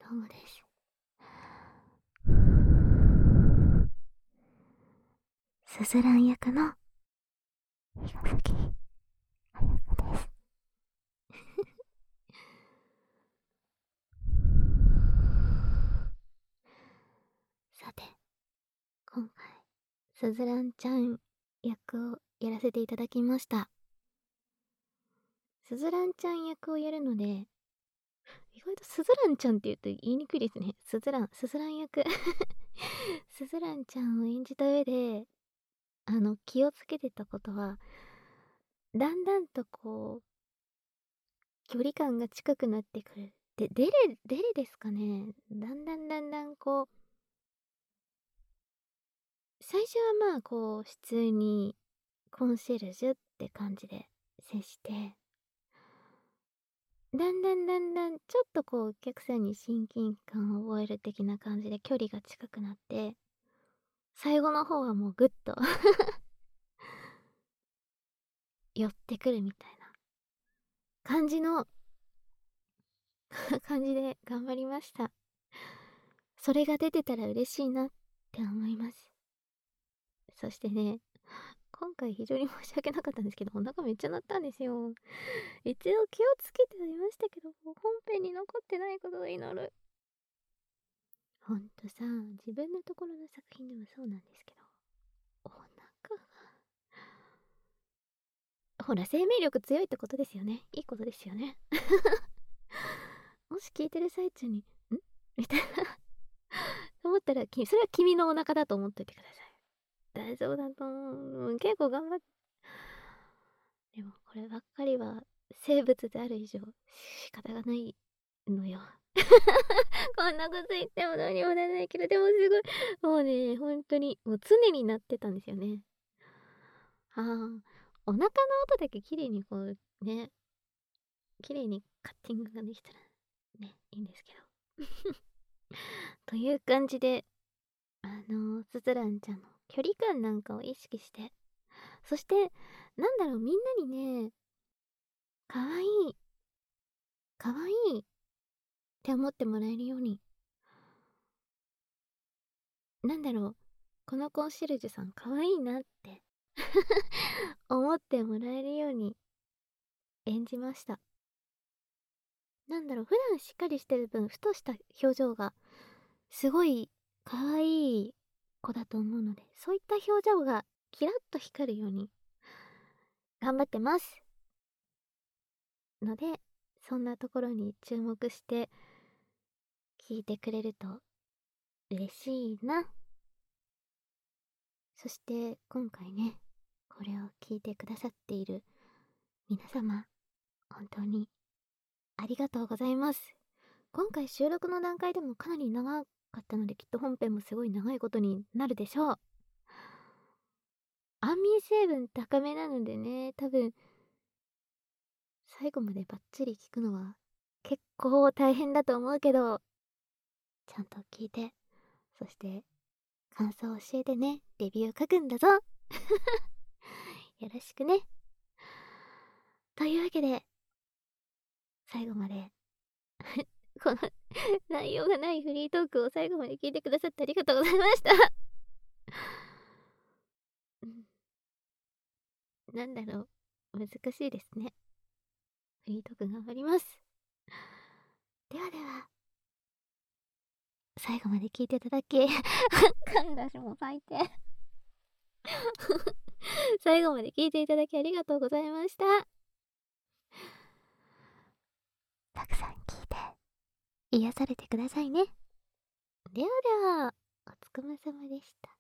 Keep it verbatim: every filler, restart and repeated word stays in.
どうもです。すずらん役の比嘉崎彩香です。さて、今回すずらんちゃん役をやらせていただきました。すずらんちゃん役をやるので、意外とすずらんちゃんって言うと言いにくいですね。すずらん、すずらん役すずらんちゃんを演じた上で、あの気をつけてたことは、だんだんとこう距離感が近くなってくる。で、デレ、デレですかね。だんだんだんだんこう、最初はまあこう、普通にコンシェルジュって感じで接して、だんだんだんだんちょっとこう、お客さんに親近感を覚える的な感じで距離が近くなって、最後の方はもうぐっと寄ってくるみたいな感じの感じで頑張りました。それが出てたら嬉しいなって思います。そしてね、今回非常に申し訳なかったんですけど、お腹めっちゃ鳴ったんですよ。一応気をつけてはいましたけど、本編に残ってないことを祈る。ほんとさ、自分のところの作品でもそうなんですけど、お腹が、ほら、生命力強いってことですよね。いいことですよね。もし聞いてる最中に、んみたいな思ったら、それは君のお腹だと思っといてください。大丈夫だと思う。結構頑張って。でもこればっかりは生物である以上仕方がないのよ。こんなこと言ってもどうにもならないけど、でもすごい、もうね、本当に、もう常になってたんですよね。ああ、お腹の音だけ綺麗にこう、ね、綺麗にカッティングができたら、ね、いいんですけど。という感じで、あのー、すずらんちゃんの距離感なんかを意識して、そして、なんだろう、みんなにね、かわいい、かわいいって思ってもらえるように、なんだろう、このコンシェルジュさんかわいいなって思ってもらえるように演じました。なんだろう、普段しっかりしてる分、ふとした表情がすごい可愛い子だと思うので、そういった表情がキラッと光るように頑張ってますので、そんなところに注目して聞いてくれると嬉しいな。そして今回ね、これを聞いてくださっている皆様、本当にありがとうございます。今回収録の段階でもかなり長かったので、きっと本編もすごい長いことになるでしょう。安眠成分高めなのでね、多分最後までバッチリ聞くのは結構大変だと思うけど、ちゃんと聞いて、そして感想を教えてね、レビュー書くんだぞ。よろしくね。というわけで、最後までこの内容がないフリートークを最後まで聞いてくださってありがとうございましたうん、なんだろう、難しいですね。フリートーク頑張ります。ではでは、最後まで聞いていただき、噛んだしもう最低最後まで聞いていただきありがとうございました。たくさん聞いて、癒されてくださいね。ではでは、お疲れ様でした。